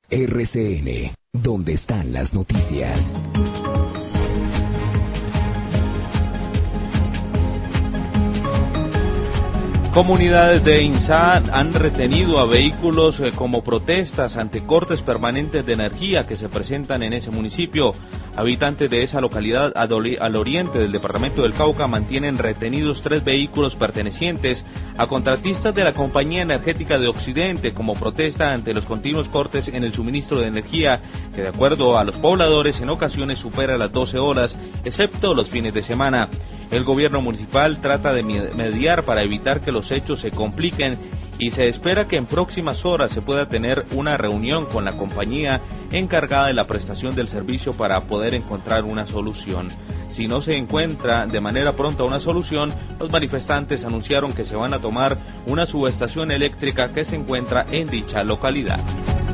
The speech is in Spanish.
RCN, ¿dónde están las noticias? Comunidades de INSA han retenido a vehículos como protestas ante cortes permanentes de energía que se presentan en ese municipio. Habitantes de esa localidad al oriente del departamento del Cauca mantienen retenidos 3 vehículos pertenecientes a contratistas de la Compañía Energética de Occidente como protesta ante los continuos cortes en el suministro de energía, que de acuerdo a los pobladores en ocasiones supera las 12 horas, excepto los fines de semana. El gobierno municipal trata de mediar para evitar que los hechos se compliquen y se espera que en próximas horas se pueda tener una reunión con la compañía encargada de la prestación del servicio para poder encontrar una solución. Si no se encuentra de manera pronta una solución, los manifestantes anunciaron que se van a tomar una subestación eléctrica que se encuentra en dicha localidad.